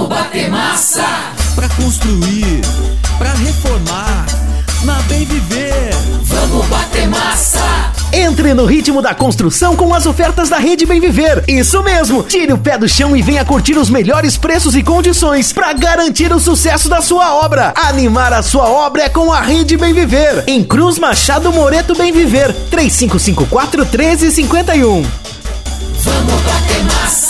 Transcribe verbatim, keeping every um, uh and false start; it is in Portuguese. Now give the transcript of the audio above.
bater massa! Pra construir, pra reformar, na Bem Viver. Vamos bater massa! Entre no ritmo da construção com as ofertas da Rede Bem Viver. Isso mesmo, tire o pé do chão e venha curtir os melhores preços e condições para garantir o sucesso da sua obra. Animar a sua obra é com a Rede Bem Viver. Em Cruz Machado Moreto Bem Viver, três cinco cinco quatro, um três cinco um. Vamos bater massa!